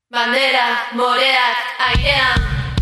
Bandera, moreak, airean.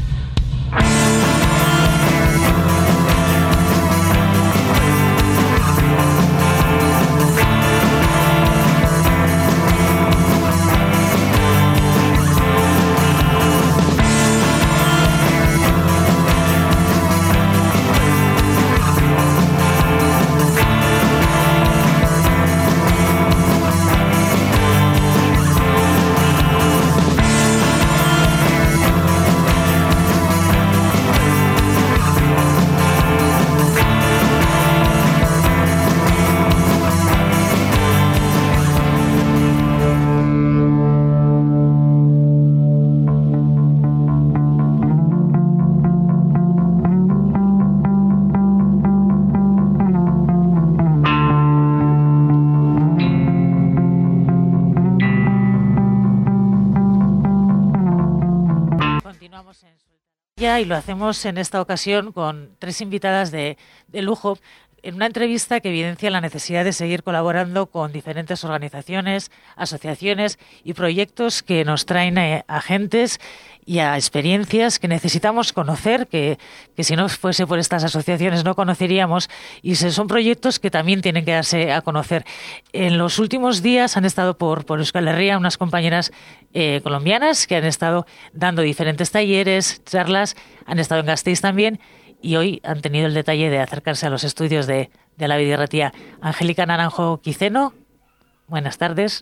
Y lo hacemos en esta ocasión con tres invitadas de lujo en una entrevista que evidencia la necesidad de seguir colaborando con diferentes organizaciones, asociaciones y proyectos que nos traen a gentes y a experiencias que necesitamos conocer, que si no fuese por estas asociaciones no conoceríamos, y son proyectos que también tienen que darse a conocer. En los últimos días han estado por Euskal Herria unas compañeras colombianas que han estado dando diferentes talleres, charlas, han estado en Gasteiz también, y hoy han tenido el detalle de acercarse a los estudios de la Vidirratia. Angélica Naranjo Quiceno, buenas tardes.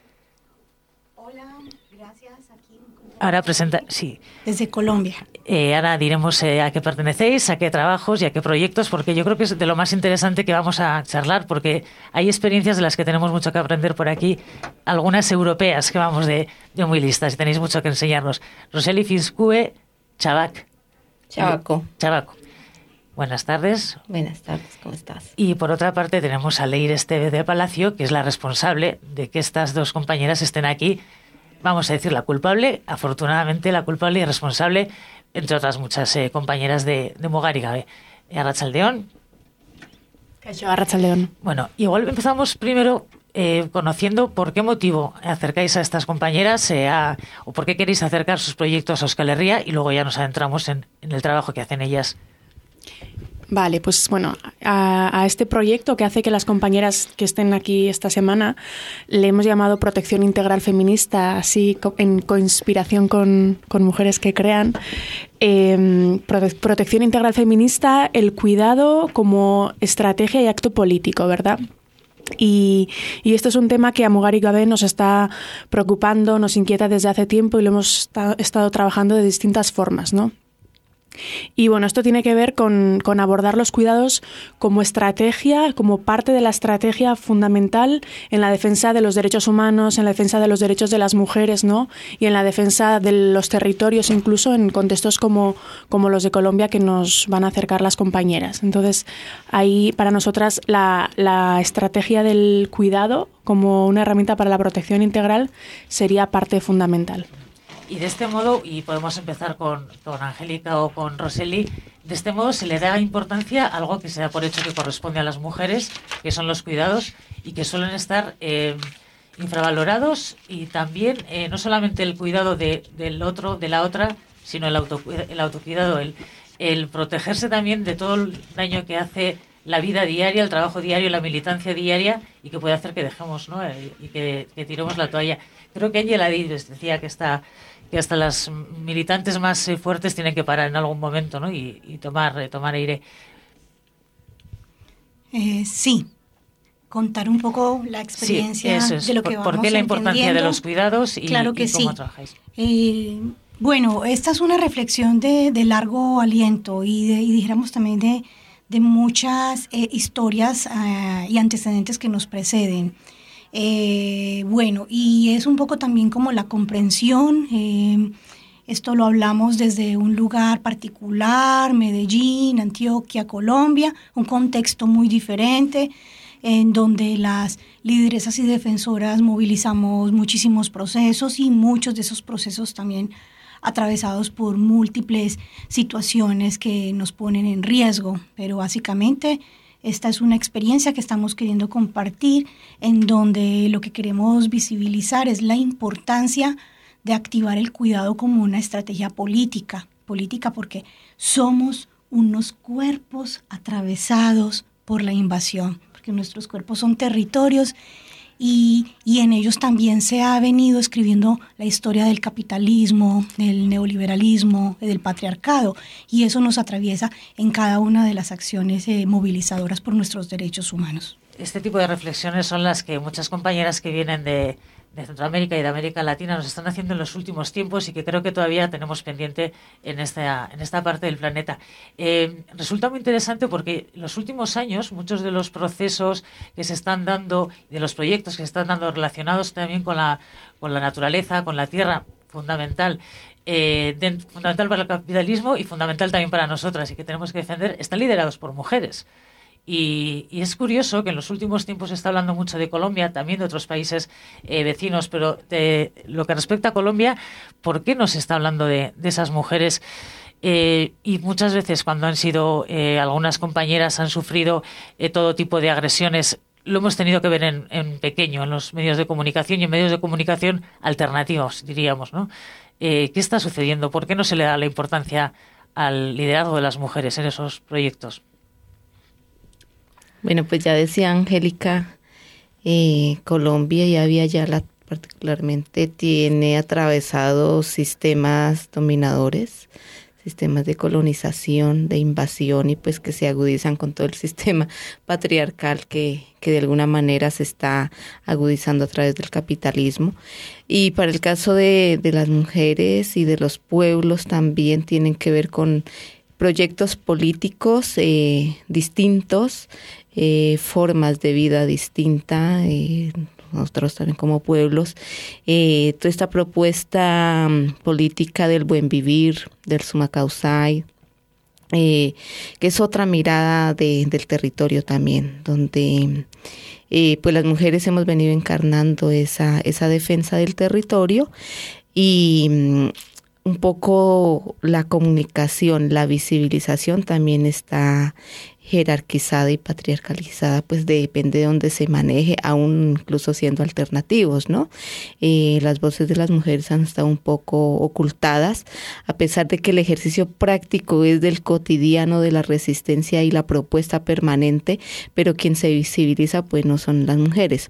Hola, gracias. Aquí ahora presenta, sí. Desde Colombia. Ahora diremos a qué pertenecéis, a qué trabajos y a qué proyectos, porque yo creo que es de lo más interesante que vamos a charlar, porque hay experiencias de las que tenemos mucho que aprender por aquí, algunas europeas que vamos de muy listas y tenéis mucho que enseñarnos. Roseli Fiskue Chabaco. Buenas tardes. Buenas tardes, ¿cómo estás? Y por otra parte tenemos a Leire Esteve de Palacio, que es la responsable de que estas dos compañeras estén aquí. Vamos a decir la culpable, afortunadamente la culpable y responsable, entre otras muchas compañeras de Mugarigabe. Arratsaldeon. Kaixo, Arratsaldeon. Bueno, igual empezamos primero conociendo por qué motivo acercáis a estas compañeras o por qué queréis acercar sus proyectos a Euskal Herria, y luego ya nos adentramos en el trabajo que hacen ellas. Vale, pues bueno, a este proyecto que hace que las compañeras que estén aquí esta semana le hemos llamado Protección Integral Feminista, así en coinspiración con mujeres que crean. Protección Integral Feminista, el cuidado como estrategia y acto político, ¿verdad? Y esto es un tema que a Mugarigabe nos está preocupando, nos inquieta desde hace tiempo y lo hemos estado trabajando de distintas formas, ¿no? Y bueno, esto tiene que ver con abordar los cuidados como estrategia, como parte de la estrategia fundamental en la defensa de los derechos humanos, en la defensa de los derechos de las mujeres, ¿no? Y en la defensa de los territorios, incluso en contextos como los de Colombia, que nos van a acercar las compañeras. Entonces, ahí para nosotras la estrategia del cuidado como una herramienta para la protección integral sería parte fundamental. Y de este modo, y podemos empezar con Angélica o con Roseli, de este modo se le da importancia a algo que se da por hecho que corresponde a las mujeres, que son los cuidados, y que suelen estar infravalorados, y también no solamente el cuidado del otro, de la otra, sino el autocuidado, el protegerse también de todo el daño que hace la vida diaria, el trabajo diario, la militancia diaria, y que puede hacer que dejemos, ¿no? Y que tiremos la toalla. Creo que Angela Díez decía que hasta las militantes más fuertes tienen que parar en algún momento, ¿no? Y tomar aire. Sí, contar un poco la experiencia de lo que vamos ¿Por qué la importancia de los cuidados y, claro que y cómo sí. trabajáis? Bueno, esta es una reflexión de largo aliento y dijéramos también de muchas historias y antecedentes que nos preceden. Bueno, y es un poco también como la comprensión, esto lo hablamos desde un lugar particular, Medellín, Antioquia, Colombia, un contexto muy diferente, en donde las lideresas y defensoras movilizamos muchísimos procesos y muchos de esos procesos también atravesados por múltiples situaciones que nos ponen en riesgo, pero básicamente esta es una experiencia que estamos queriendo compartir, en donde lo que queremos visibilizar es la importancia de activar el cuidado como una estrategia política porque somos unos cuerpos atravesados por la invasión, porque nuestros cuerpos son territorios y en ellos también se ha venido escribiendo la historia del capitalismo, del neoliberalismo, del patriarcado, y eso nos atraviesa en cada una de las acciones movilizadoras por nuestros derechos humanos. Este tipo de reflexiones son las que muchas compañeras que vienen de Centroamérica y de América Latina nos están haciendo en los últimos tiempos y que creo que todavía tenemos pendiente en esta parte del planeta. Resulta muy interesante porque en los últimos años muchos de los procesos que se están dando, de los proyectos que se están dando relacionados también con la naturaleza, con la tierra, fundamental para el capitalismo y fundamental también para nosotras y que tenemos que defender, están liderados por mujeres. Y es curioso que en los últimos tiempos se está hablando mucho de Colombia, también de otros países vecinos, pero de lo que respecta a Colombia, ¿por qué no se está hablando de esas mujeres? Y muchas veces cuando han sido algunas compañeras han sufrido todo tipo de agresiones, lo hemos tenido que ver en pequeño, en los medios de comunicación y en medios de comunicación alternativos, diríamos, ¿no? ¿Qué está sucediendo? ¿Por qué no se le da la importancia al liderazgo de las mujeres en esos proyectos? Bueno, pues ya decía Angélica, Colombia particularmente tiene atravesados sistemas dominadores, sistemas de colonización, de invasión y pues que se agudizan con todo el sistema patriarcal que de alguna manera se está agudizando a través del capitalismo. Y para el caso de las mujeres y de los pueblos también tienen que ver con proyectos políticos distintos, formas de vida distinta, nosotros también como pueblos, toda esta propuesta política del buen vivir, del Summa Causai, que es otra mirada del territorio también, donde pues las mujeres hemos venido encarnando esa defensa del territorio y un poco la comunicación, la visibilización también está jerarquizada y patriarcalizada, pues depende de dónde se maneje, aún incluso siendo alternativos, ¿no? Las voces de las mujeres han estado un poco ocultadas, a pesar de que el ejercicio práctico es del cotidiano, de la resistencia y la propuesta permanente, pero quien se visibiliza pues no son las mujeres.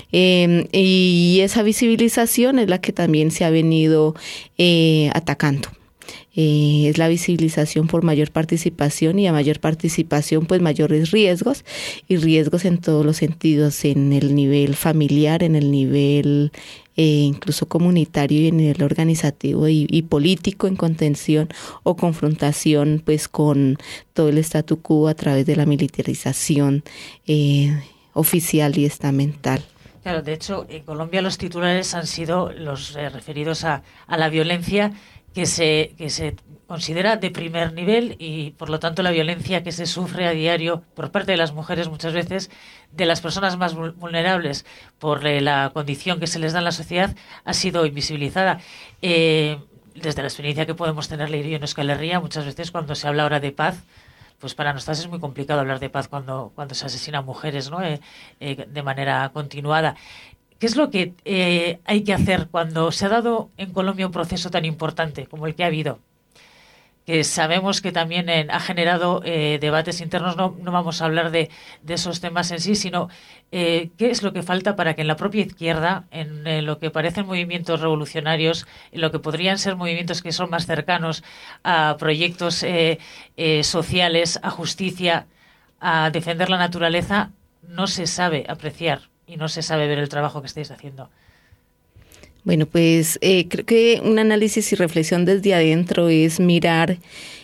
Y esa visibilización es la que también se ha venido atacando. Es la visibilización por mayor participación y a mayor participación pues mayores riesgos y riesgos en todos los sentidos, en el nivel familiar, en el nivel incluso comunitario y en el organizativo y político en contención o confrontación pues con todo el statu quo a través de la militarización oficial y estamental. Claro, de hecho en Colombia los titulares han sido los referidos a la violencia que se considera de primer nivel y, por lo tanto, la violencia que se sufre a diario por parte de las mujeres muchas veces, de las personas más vulnerables por la condición que se les da en la sociedad, ha sido invisibilizada. Desde la experiencia que podemos tener Leire y en Euskal Herria, muchas veces cuando se habla ahora de paz, pues para nosotras es muy complicado hablar de paz cuando se asesinan mujeres, ¿no? De manera continuada. ¿Qué es lo que hay que hacer cuando se ha dado en Colombia un proceso tan importante como el que ha habido? Que sabemos que también ha generado debates internos, no vamos a hablar de esos temas en sí, sino qué es lo que falta para que en la propia izquierda, en lo que parecen movimientos revolucionarios, en lo que podrían ser movimientos que son más cercanos a proyectos sociales, a justicia, a defender la naturaleza, no se sabe apreciar y no se sabe ver el trabajo que estáis haciendo? Bueno, pues creo que un análisis y reflexión desde adentro es mirar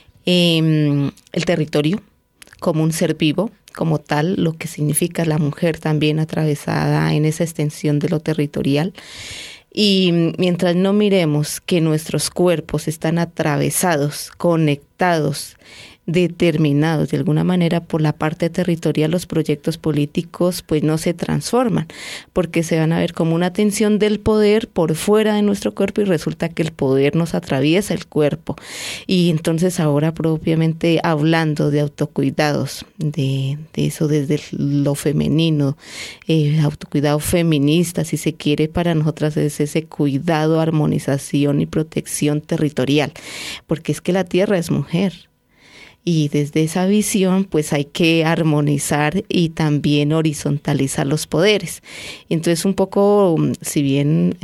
el territorio como un ser vivo, como tal, lo que significa la mujer también atravesada en esa extensión de lo territorial. Y mientras no miremos que nuestros cuerpos están atravesados, conectados determinados de alguna manera por la parte territorial, los proyectos políticos pues no se transforman, porque se van a ver como una tensión del poder por fuera de nuestro cuerpo y resulta que el poder nos atraviesa el cuerpo. Y entonces ahora propiamente hablando de autocuidados, de eso desde lo femenino, autocuidado feminista, si se quiere, para nosotras es ese cuidado, armonización y protección territorial, porque es que la tierra es mujer. Y desde esa visión, pues hay que armonizar y también horizontalizar los poderes. Entonces, un poco, si bien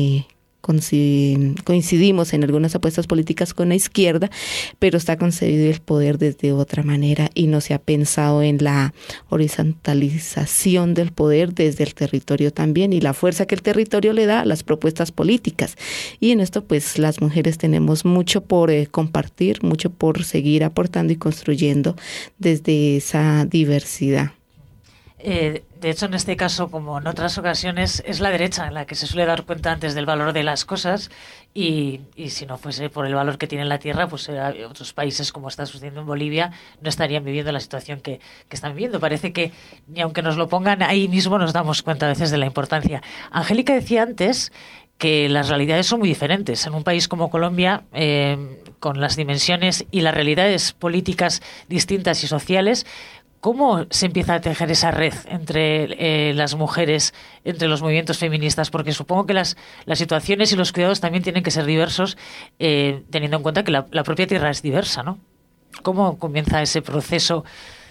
coincidimos en algunas apuestas políticas con la izquierda, pero está concebido el poder desde otra manera y no se ha pensado en la horizontalización del poder desde el territorio también y la fuerza que el territorio le da a las propuestas políticas. Y en esto pues las mujeres tenemos mucho por compartir, mucho por seguir aportando y construyendo desde esa diversidad. De hecho, en este caso, como en otras ocasiones, es la derecha en la que se suele dar cuenta antes del valor de las cosas y si no fuese por el valor que tiene la tierra, pues otros países, como está sucediendo en Bolivia, no estarían viviendo la situación que están viviendo. Parece que ni aunque nos lo pongan ahí mismo nos damos cuenta a veces de la importancia. Angélica decía antes que las realidades son muy diferentes. En un país como Colombia, con las dimensiones y las realidades políticas distintas y sociales, ¿cómo se empieza a tejer esa red entre las mujeres, entre los movimientos feministas? Porque supongo que las situaciones y los cuidados también tienen que ser diversos, teniendo en cuenta que la propia tierra es diversa, ¿no? ¿Cómo comienza ese proceso?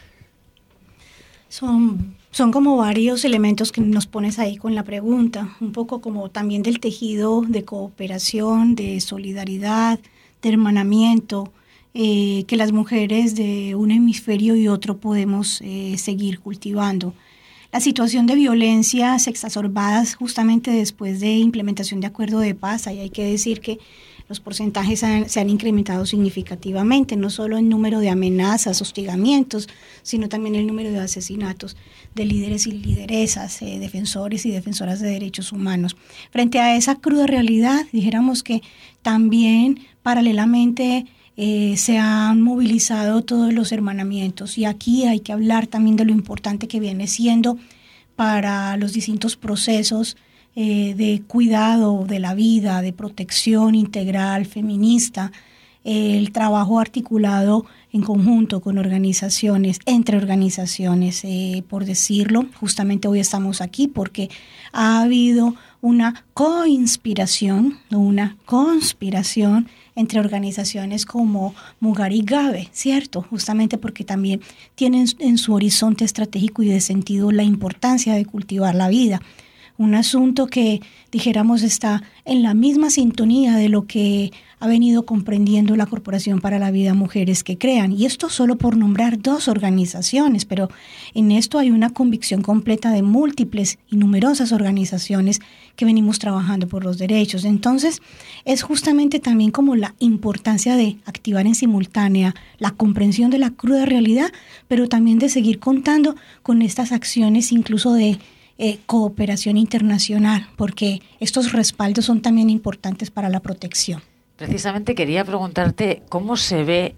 Son como varios elementos que nos pones ahí con la pregunta, un poco como también del tejido de cooperación, de solidaridad, de hermanamiento, que las mujeres de un hemisferio y otro podemos seguir cultivando. La situación de violencias exacerbadas justamente después de implementación de acuerdo de paz, ahí hay que decir que los porcentajes se han incrementado significativamente, no solo en número de amenazas, hostigamientos, sino también el número de asesinatos de líderes y lideresas, defensores y defensoras de derechos humanos. Frente a esa cruda realidad, dijéramos que también paralelamente se han movilizado todos los hermanamientos y aquí hay que hablar también de lo importante que viene siendo para los distintos procesos de cuidado de la vida, de protección integral feminista, el trabajo articulado en conjunto con organizaciones, entre organizaciones, por decirlo. Justamente hoy estamos aquí porque ha habido una coinspiración, una conspiración entre organizaciones como Mugar y Gabe, ¿cierto? Justamente porque también tienen en su horizonte estratégico y de sentido la importancia de cultivar la vida. Un asunto que, dijéramos, está en la misma sintonía de lo que ha venido comprendiendo la Corporación para la Vida Mujeres que Crean. Y esto solo por nombrar 2 organizaciones, pero en esto hay una convicción completa de múltiples y numerosas organizaciones que venimos trabajando por los derechos. Entonces, es justamente también como la importancia de activar en simultánea la comprensión de la cruda realidad, pero también de seguir contando con estas acciones incluso de cooperación internacional, porque estos respaldos son también importantes para la protección. Precisamente quería preguntarte cómo se ve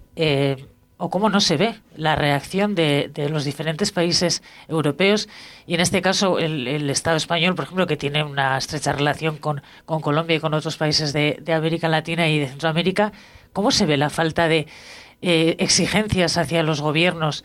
o cómo no se ve la reacción de los diferentes países europeos y en este caso el Estado español, por ejemplo, que tiene una estrecha relación con Colombia y con otros países de América Latina y de Centroamérica. ¿Cómo se ve la falta de exigencias hacia los gobiernos,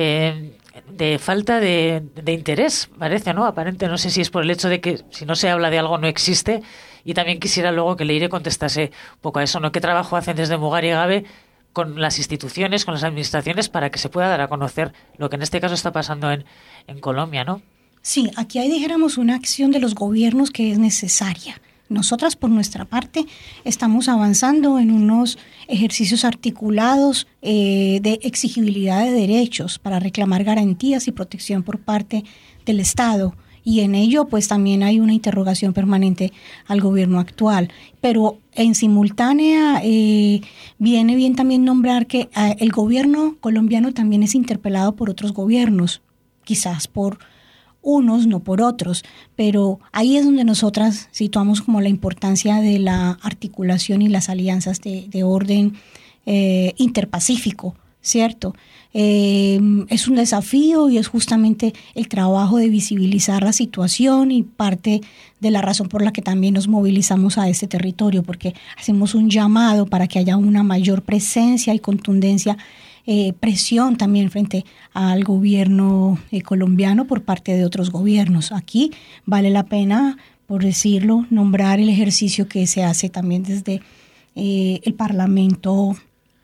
de falta de interés, parece, ¿no? Aparente, no sé si es por el hecho de que si no se habla de algo no existe, y también quisiera luego que Leire contestase un poco a eso, ¿no? ¿Qué trabajo hacen desde Mugar y Gabe con las instituciones, con las administraciones, para que se pueda dar a conocer lo que en este caso está pasando en Colombia, ¿no? Sí, aquí hay, dijéramos, una acción de los gobiernos que es necesaria. Nosotras, por nuestra parte, estamos avanzando en unos ejercicios articulados de exigibilidad de derechos para reclamar garantías y protección por parte del Estado. Y en ello, pues también hay una interrogación permanente al gobierno actual. Pero en simultánea, viene bien también nombrar que el gobierno colombiano también es interpelado por otros gobiernos, quizás por unos, no por otros, pero ahí es donde nosotras situamos como la importancia de la articulación y las alianzas de orden interpacífico, ¿cierto? Es un desafío y es justamente el trabajo de visibilizar la situación y parte de la razón por la que también nos movilizamos a este territorio, porque hacemos un llamado para que haya una mayor presencia y contundencia, presión también frente al gobierno colombiano por parte de otros gobiernos. Aquí vale la pena, por decirlo, nombrar el ejercicio que se hace también desde el Parlamento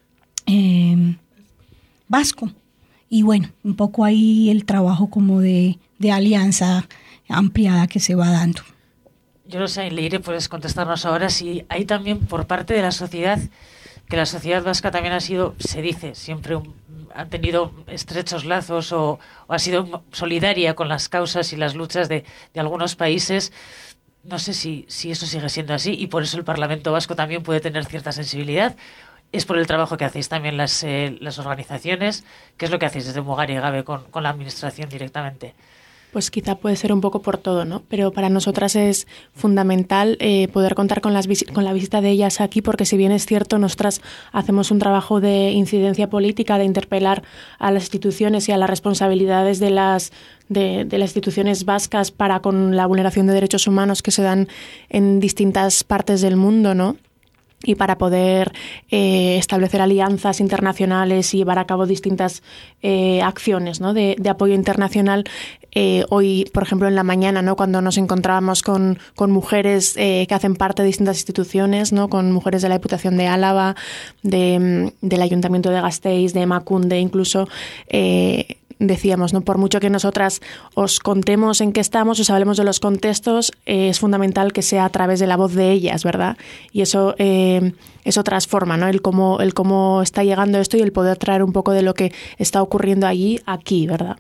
vasco. Y bueno, un poco ahí el trabajo como de alianza ampliada que se va dando. Yo no sé, Leire, puedes contestarnos ahora si hay también por parte de la sociedad, que la sociedad vasca también ha sido, se dice, siempre ha tenido estrechos lazos o ha sido solidaria con las causas y las luchas de algunos países. No sé si eso sigue siendo así y por eso el Parlamento Vasco también puede tener cierta sensibilidad. ¿Es por el trabajo que hacéis también las organizaciones? ¿Qué es lo que hacéis desde Mugar y Gabe con la administración directamente? Pues quizá puede ser un poco por todo, ¿no? Pero para nosotras es fundamental poder contar con la visita de ellas aquí, porque si bien es cierto, nosotras hacemos un trabajo de incidencia política, de interpelar a las instituciones y a las responsabilidades de las instituciones vascas para con la vulneración de derechos humanos que se dan en distintas partes del mundo, ¿no? Y para poder establecer alianzas internacionales y llevar a cabo distintas acciones, ¿no? de apoyo internacional. Hoy, por ejemplo, en la mañana, ¿no? Cuando nos encontrábamos con mujeres que hacen parte de distintas instituciones, ¿no? Con mujeres de la Diputación de Álava, del Ayuntamiento de Gasteiz, de Emakunde, incluso decíamos, ¿no? Por mucho que nosotras os contemos en qué estamos, os hablemos de los contextos, es fundamental que sea a través de la voz de ellas, ¿verdad? Y eso transforma, ¿no? El cómo está llegando esto y el poder traer un poco de lo que está ocurriendo allí, aquí, ¿verdad?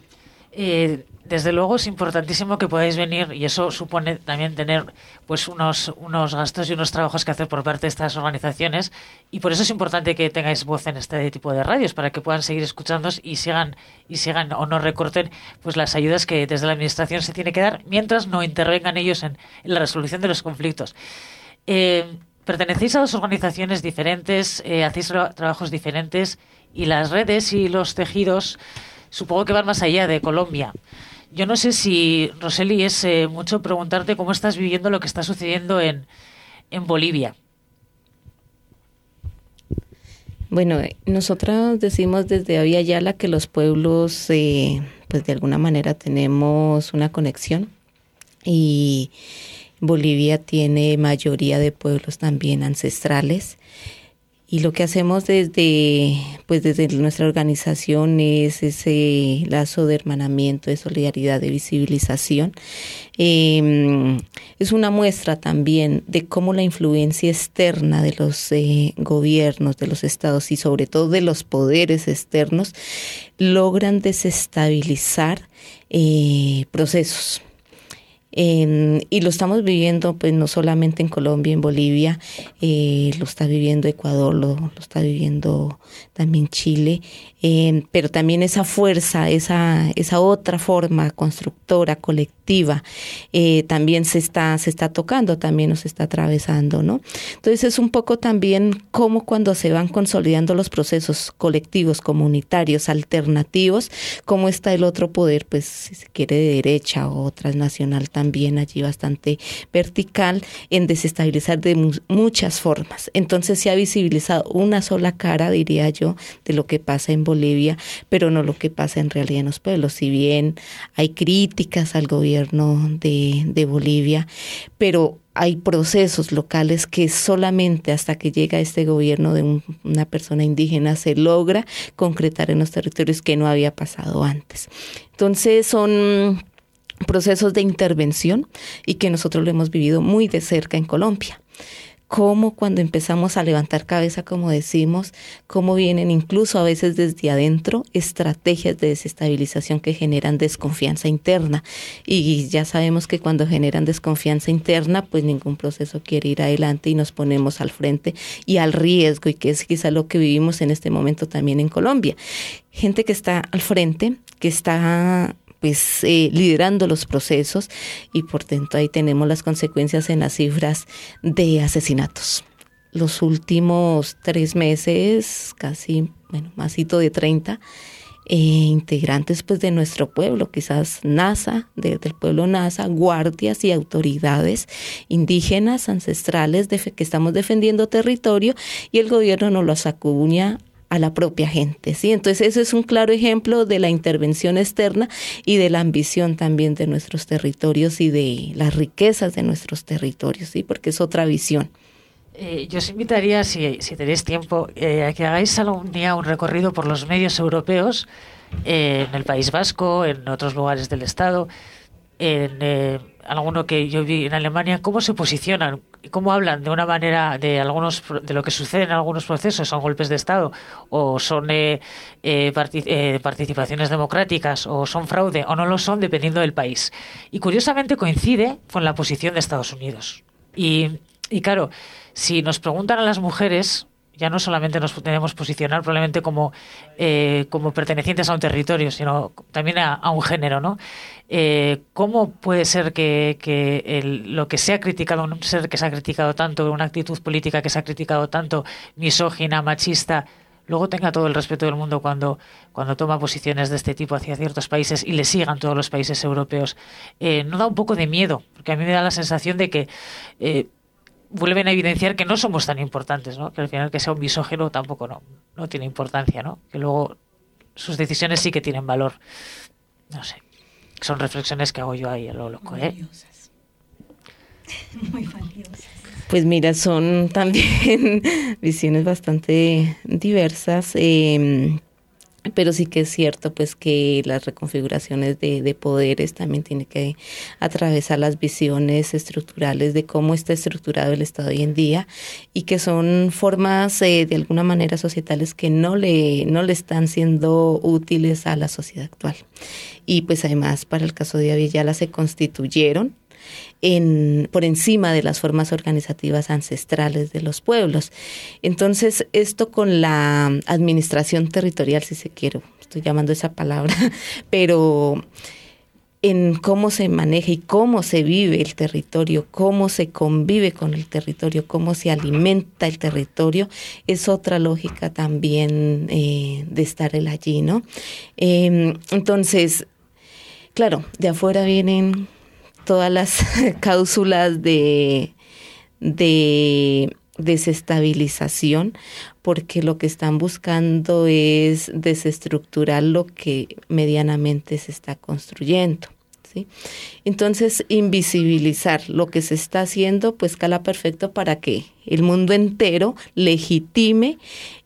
Desde luego es importantísimo que podáis venir y eso supone también tener pues unos gastos y unos trabajos que hacer por parte de estas organizaciones y por eso es importante que tengáis voz en este tipo de radios para que puedan seguir escuchándonos y sigan o no recorten pues las ayudas que desde la administración se tiene que dar mientras no intervengan ellos en la resolución de los conflictos. Pertenecéis a dos organizaciones diferentes, hacéis trabajos diferentes y las redes y los tejidos supongo que van más allá de Colombia. Yo no sé si, Roseli, es mucho preguntarte cómo estás viviendo lo que está sucediendo en Bolivia. Bueno, nosotros decimos desde Avia Yala que los pueblos, pues de alguna manera tenemos una conexión y Bolivia tiene mayoría de pueblos también ancestrales. Y lo que hacemos desde nuestra organización es ese lazo de hermanamiento, de solidaridad, de visibilización. Es una muestra también de cómo la influencia externa de los gobiernos, de los estados y sobre todo de los poderes externos logran desestabilizar procesos. Y lo estamos viviendo pues no solamente en Colombia, en Bolivia, lo está viviendo Ecuador, lo está viviendo también Chile, pero también esa fuerza, esa otra forma constructora, colectiva, también se está tocando, también nos está atravesando, ¿no? Entonces es un poco también como cuando se van consolidando los procesos colectivos, comunitarios, alternativos, cómo está el otro poder, pues si se quiere de derecha o transnacional también allí bastante vertical, en desestabilizar de muchas formas. Entonces se ha visibilizado una sola cara, diría yo, de lo que pasa en Bolivia, pero no lo que pasa en realidad en los pueblos. Si bien hay críticas al gobierno de Bolivia, pero hay procesos locales que solamente hasta que llega este gobierno de una persona indígena se logra concretar en los territorios que no había pasado antes. Entonces son procesos de intervención y que nosotros lo hemos vivido muy de cerca en Colombia. Cómo cuando empezamos a levantar cabeza, como decimos, cómo vienen incluso a veces desde adentro estrategias de desestabilización que generan desconfianza interna. Y ya sabemos que cuando generan desconfianza interna, pues ningún proceso quiere ir adelante y nos ponemos al frente y al riesgo, y que es quizá lo que vivimos en este momento también en Colombia. Gente que está al frente, que está liderando los procesos y por tanto ahí tenemos las consecuencias en las cifras de asesinatos. Los últimos 3 meses, casi másito de 30 integrantes pues de nuestro pueblo, quizás Nasa, del pueblo Nasa, guardias y autoridades indígenas ancestrales que estamos defendiendo territorio, y el gobierno nos los acuña a la propia gente, ¿sí? Entonces eso es un claro ejemplo de la intervención externa y de la ambición también de nuestros territorios y de las riquezas de nuestros territorios, ¿sí? Porque es otra visión. Yo os invitaría, si tenéis tiempo, a que hagáis algún día un recorrido por los medios europeos, en el País Vasco, en otros lugares del Estado, en alguno que yo vi en Alemania, cómo se posicionan, cómo hablan de una manera de lo que sucede en algunos procesos, son golpes de Estado, o son participaciones democráticas, o son fraude, o no lo son, dependiendo del país. Y curiosamente coincide con la posición de Estados Unidos. Y claro, si nos preguntan a las mujeres, ya no solamente nos tenemos que posicionar probablemente como pertenecientes a un territorio, sino también a un género, ¿no? ¿Cómo puede ser que lo que se ha criticado, un ser que se ha criticado tanto, una actitud política que se ha criticado tanto, misógina, machista, luego tenga todo el respeto del mundo cuando toma posiciones de este tipo hacia ciertos países y le sigan todos los países europeos? ¿No da un poco de miedo? Porque a mí me da la sensación de que vuelven a evidenciar que no somos tan importantes, ¿no? Que al final que sea un misógino tampoco no tiene importancia, ¿no? Que luego sus decisiones sí que tienen valor. No sé. Son reflexiones que hago yo ahí a lo loco, ¿eh? Valiosas. Muy valiosas. Pues mira, son también visiones bastante diversas, pero sí que es cierto pues que las reconfiguraciones de poderes también tienen que atravesar las visiones estructurales de cómo está estructurado el Estado hoy en día, y que son formas de alguna manera societales que no le están siendo útiles a la sociedad actual. Y pues además para el caso de Abya se constituyeron por encima de las formas organizativas ancestrales de los pueblos. Entonces, esto con la administración territorial, si se quiere, estoy llamando esa palabra, pero en cómo se maneja y cómo se vive el territorio, cómo se convive con el territorio, cómo se alimenta el territorio, es otra lógica también de estar allí, ¿no? Entonces, claro, de afuera vienen todas las cápsulas de desestabilización, porque lo que están buscando es desestructurar lo que medianamente se está construyendo, ¿sí? Entonces, invisibilizar lo que se está haciendo, pues cala perfecto para que el mundo entero legitime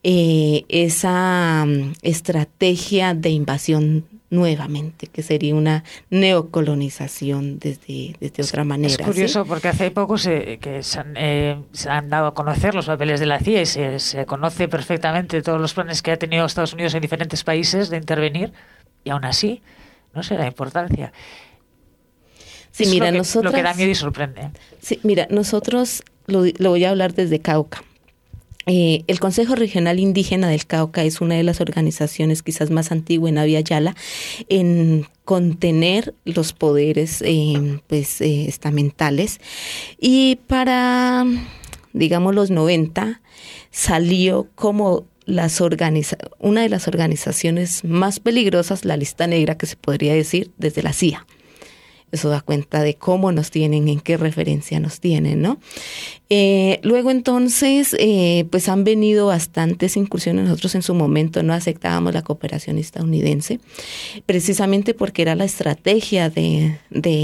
esa estrategia de invasión nuevamente, que sería una neocolonización desde otra manera. Es curioso, ¿sí? Porque hace poco se han dado a conocer los papeles de la CIA y se conoce perfectamente todos los planes que ha tenido Estados Unidos en diferentes países de intervenir, y aún así no sé la importancia. Sí, es mira, lo que da miedo y sorprende. Sí, mira, nosotros lo voy a hablar desde Cauca. El Consejo Regional Indígena del Cauca es una de las organizaciones quizás más antigua en Abya Yala en contener los poderes estamentales, y para, digamos, los 90 salió como una de las organizaciones más peligrosas, la lista negra, que se podría decir, desde la CIA. Eso da cuenta de cómo nos tienen, en qué referencia nos tienen, ¿no? Luego entonces, pues han venido bastantes incursiones. Nosotros en su momento no aceptábamos la cooperación estadounidense, precisamente porque era la estrategia de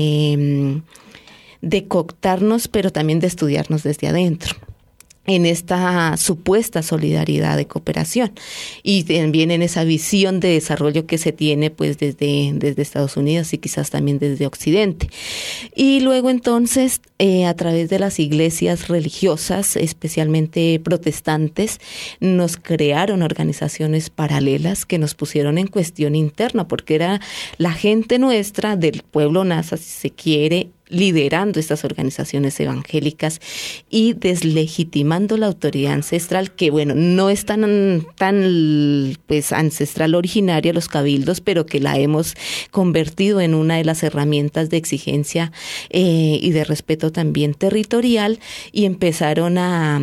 cooptarnos, pero también de estudiarnos desde adentro, en esta supuesta solidaridad de cooperación, y también en esa visión de desarrollo que se tiene pues desde Estados Unidos y quizás también desde Occidente. Y luego entonces a través de las iglesias religiosas, especialmente protestantes, nos crearon organizaciones paralelas que nos pusieron en cuestión interna, porque era la gente nuestra del pueblo Nasa, si se quiere, liderando estas organizaciones evangélicas y deslegitimando la autoridad ancestral, que bueno, no es tan pues ancestral originaria, los cabildos, pero que la hemos convertido en una de las herramientas de exigencia y de respeto también territorial, y empezaron a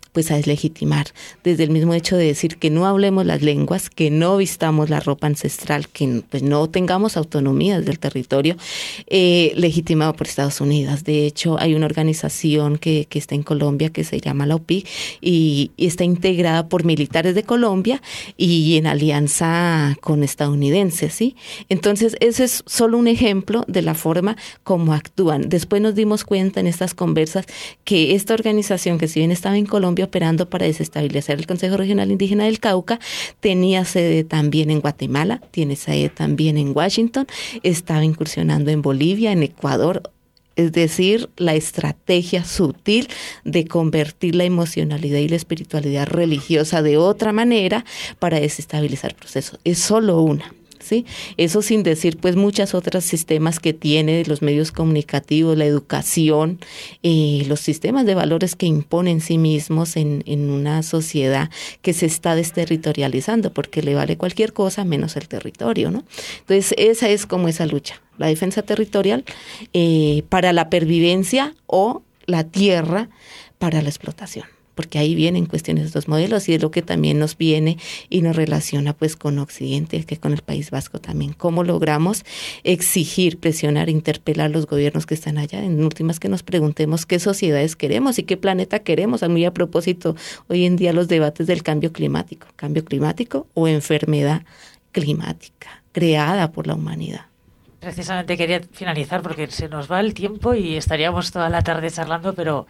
pues a deslegitimar, desde el mismo hecho de decir que no hablemos las lenguas, que no vistamos la ropa ancestral, que pues no tengamos autonomía desde el territorio, legitimado por Estados Unidos. De hecho, hay una organización que está en Colombia que se llama la OPIC y está integrada por militares de Colombia y en alianza con estadounidenses, ¿sí? Entonces, ese es solo un ejemplo de la forma como actúan. Después nos dimos cuenta en estas conversas que esta organización, que si bien estaba en Colombia operando para desestabilizar el Consejo Regional Indígena del Cauca, tenía sede también en Guatemala, tiene sede también en Washington, estaba incursionando en Bolivia, en Ecuador. Es decir, la estrategia sutil de convertir la emocionalidad y la espiritualidad religiosa de otra manera para desestabilizar procesos. Es solo una. ¿Sí? Eso sin decir pues muchas otras sistemas que tiene los medios comunicativos, la educación, los sistemas de valores que imponen sí mismos en una sociedad que se está desterritorializando porque le vale cualquier cosa menos el territorio, ¿no? Entonces esa es como esa lucha, la defensa territorial para la pervivencia o la tierra para la explotación. Porque ahí vienen cuestiones de estos modelos y es lo que también nos viene y nos relaciona pues con Occidente, que con el País Vasco también. ¿Cómo logramos exigir, presionar, interpelar a los gobiernos que están allá? En últimas que nos preguntemos qué sociedades queremos y qué planeta queremos. Muy a propósito, hoy en día los debates del cambio climático o enfermedad climática creada por la humanidad. Precisamente quería finalizar porque se nos va el tiempo y estaríamos toda la tarde charlando, pero...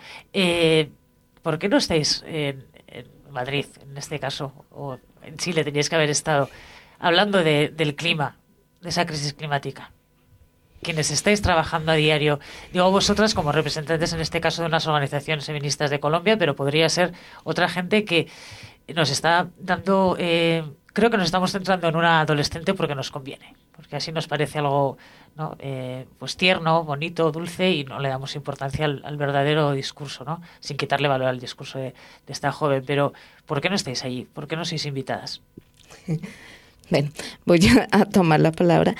¿por qué no estáis en Madrid, en este caso, o en Chile teníais que haber estado hablando del clima, de esa crisis climática? Quienes estáis trabajando a diario, digo vosotras como representantes en este caso de unas organizaciones feministas de Colombia, pero podría ser otra gente que nos está dando, creo que nos estamos centrando en una adolescente porque nos conviene, porque así nos parece algo, ¿no? Pues tierno, bonito, dulce y no le damos importancia al verdadero discurso, ¿no? Sin quitarle valor al discurso de esta joven. Pero ¿por qué no estáis allí? ¿Por qué no sois invitadas? Bueno, voy a tomar la palabra.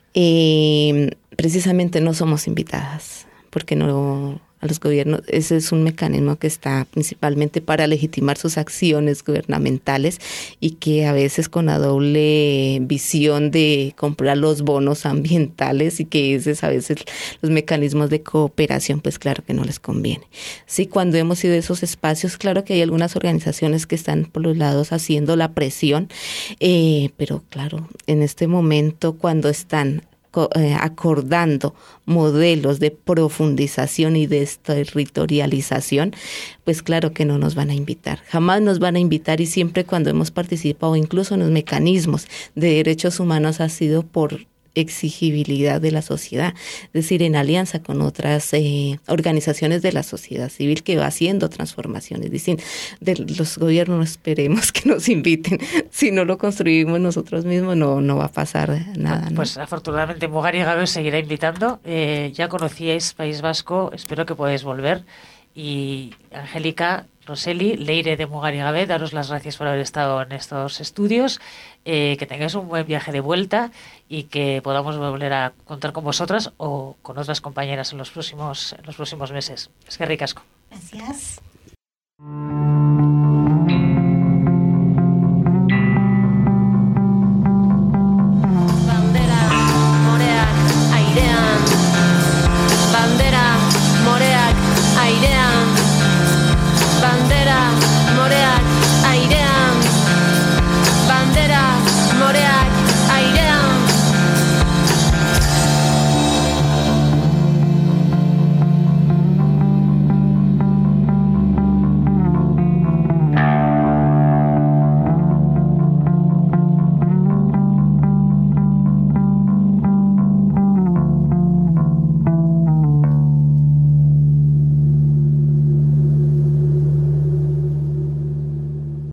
Precisamente no somos invitadas, porque no a los gobiernos, ese es un mecanismo que está principalmente para legitimar sus acciones gubernamentales y que a veces con la doble visión de comprar los bonos ambientales y que esos a veces los mecanismos de cooperación, pues claro que no les conviene. Sí, cuando hemos ido a esos espacios, claro que hay algunas organizaciones que están por los lados haciendo la presión, pero claro, en este momento cuando están acordando modelos de profundización y desterritorialización, pues claro que no nos van a invitar. Jamás nos van a invitar y siempre cuando hemos participado incluso en los mecanismos de derechos humanos ha sido por exigibilidad de la sociedad, es decir, en alianza con otras organizaciones de la sociedad civil que va haciendo transformaciones. Dicen, de los gobiernos no esperemos que nos inviten, si no lo construimos nosotros mismos no va a pasar nada, ¿no? Pues afortunadamente Mugari Gabe os seguirá invitando, ya conocíais País Vasco, espero que podáis volver y Angélica, Roseli, Leire de Mugari Gabe, daros las gracias por haber estado en estos estudios, que tengáis un buen viaje de vuelta y que podamos volver a contar con vosotras o con otras compañeras en los próximos meses. Es que ricasco. Gracias.